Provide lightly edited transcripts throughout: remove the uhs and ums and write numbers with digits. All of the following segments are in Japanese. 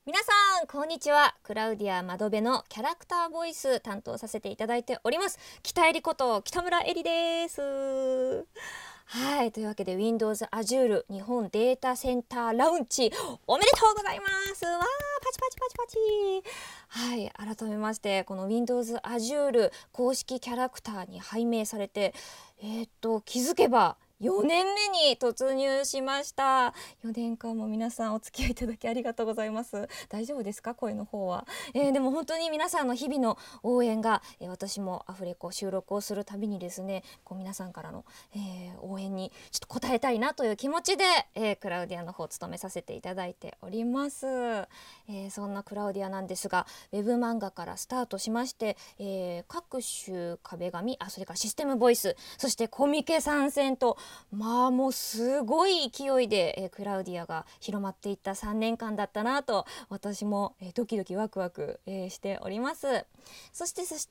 皆さんこんにちは。クラウディア窓辺のキャラクターボイス担当させていただいております北えりこと北村えりです。はい、というわけで Windows Azure 日本データセンターラウンチおめでとうございます。わー、パチパチパチパチ。はい、改めましてこの Windows Azure 公式キャラクターに拝命されて気づけば4年目に突入しました。4年間も皆さんお付き合いいただきありがとうございます。大丈夫ですか、声の方は。でも本当に皆さんの日々の応援が、私もアフレコ収録をするたびにですね、こう皆さんからの、応援にちょっと応えたいなという気持ちで、クラウディアの方を務めさせていただいております。そんなクラウディアなんですが、ウェブ漫画からスタートしまして、各種壁紙、それからシステムボイス、そしてコミケ参戦と、もうすごい勢いで、クラウディアが広まっていった3年間だったなと私も、ドキドキワクワク、しております。そして、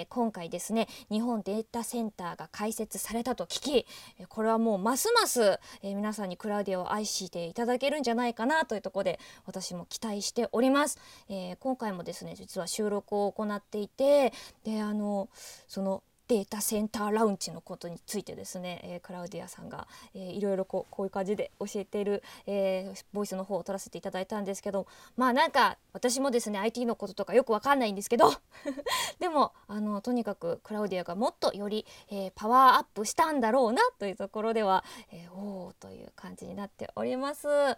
今回ですね、日本データセンターが開設されたと聞き、これはもうますます、皆さんにクラウディアを愛していただけるんじゃないかなというところで私も期待しております。今回もですね、実は収録を行っていて、でそのデータセンターラウンチのことについてですね、クラウディアさんが、いろいろこういう感じで教えている、ボイスの方を取らせていただいたんですけど、なんか私もですね IT のこととかよくわかんないんですけどでもとにかくクラウディアがもっとより、パワーアップしたんだろうなというところでは、おーという感じになっております。はい、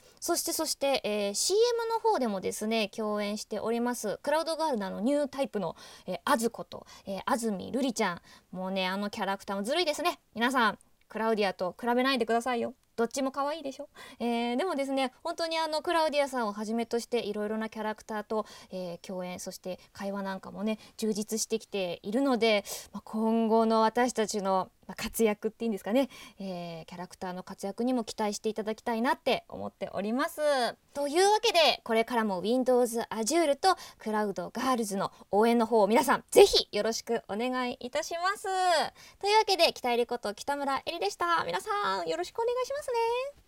そして、CM の方でもですね共演しておりますクラウドガールのニュータイプの、あずこと、安住瑠璃ちゃん。もうねキャラクターもずるいですね。皆さんクラウディアと比べないでくださいよ。どっちも可愛いでしょ。でもですね、本当にクラウディアさんをはじめとしていろいろなキャラクターと、共演、そして会話なんかもね充実してきているので、今後の私たちの活躍っていうんですかね、キャラクターの活躍にも期待していただきたいなって思っております。というわけでこれからも Windows Azure とクラウドガールズの応援の方を皆さんぜひよろしくお願いいたします。というわけで北えりこと北村えりでした。皆さんよろしくお願いしますね。